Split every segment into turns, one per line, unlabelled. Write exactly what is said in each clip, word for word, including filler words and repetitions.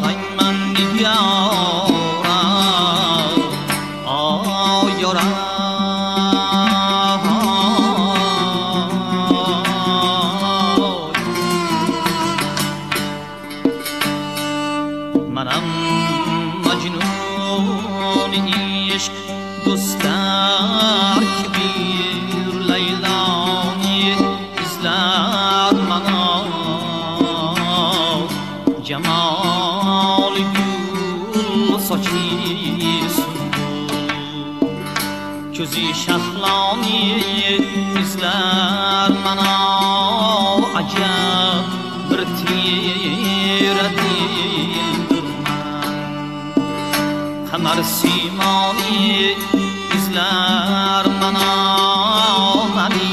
Közü şahlani izler mana acab bir tira dildir man Qamar simoni izler mana mani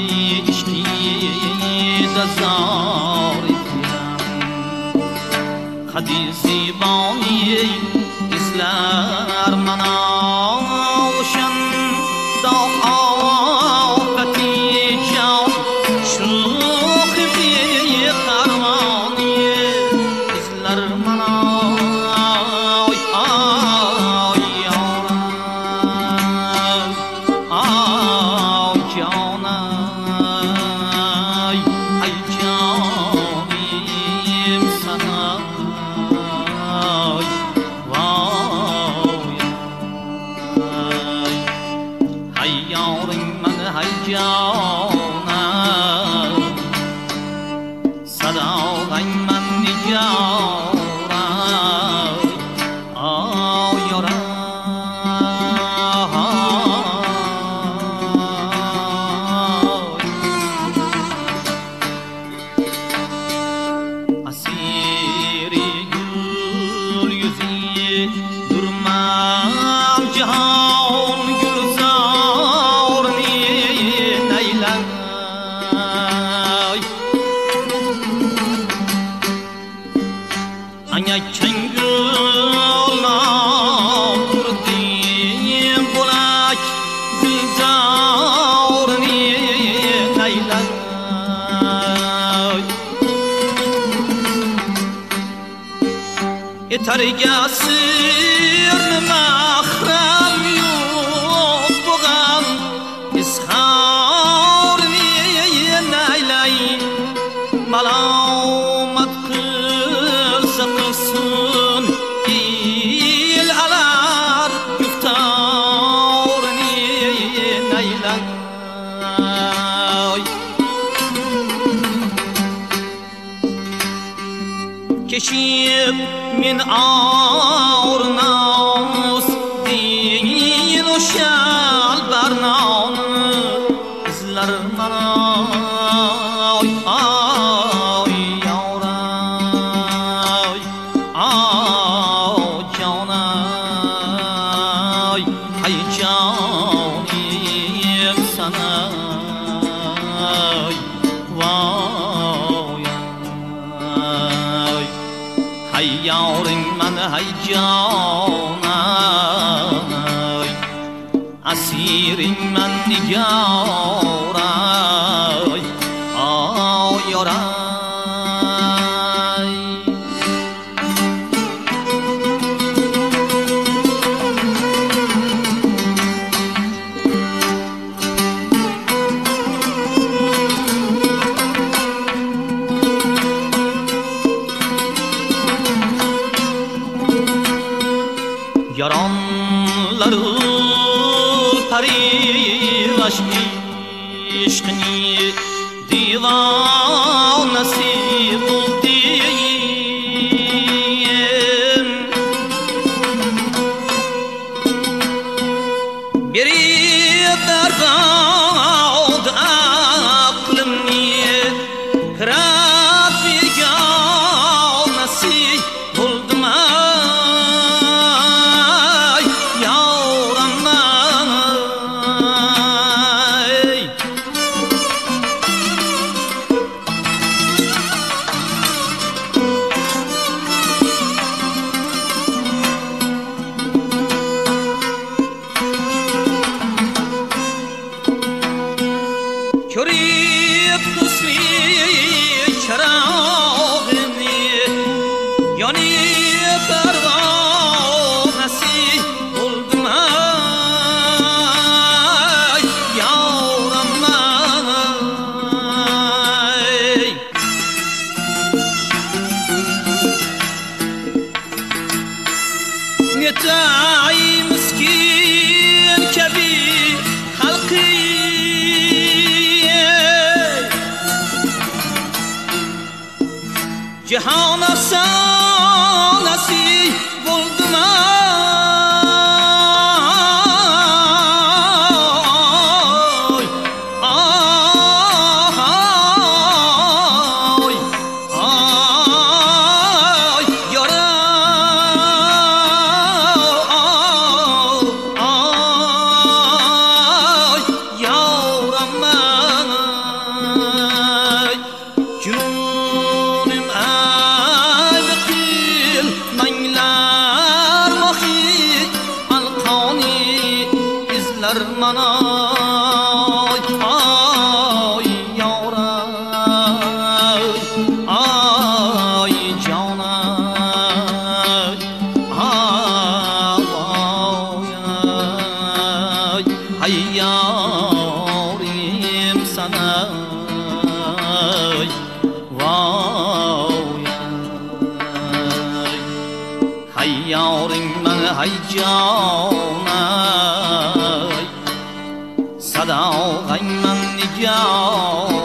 ishqida zor etgan Qadi ziboni izler mana o'shan Targasir mahram yok buğam ishar niye naylay malamat qilsa qilsin il alar yuftar niye naylay keşif min ağırnaus din o şal barnaun izler bana ay ay yavray ay canay ay canim sana vay hay yavrum man hay canay asirin man nigaray ay yaray yaranları parilaş işkini divanesi buldiyim biri dargad aklımni kırat bir ganesi buldum پروانسی بلدم ای یارم ای نتای مسکین کبی خلقی جهان افسانسی بلدم ای آهای آی یارم آی یارم ای جنونم ای بقیل منگلر مخی القانی izler manay ay yavrum ay canay ay ay yarim sana vay hay yarim ben hay canay صدا غی من نگاه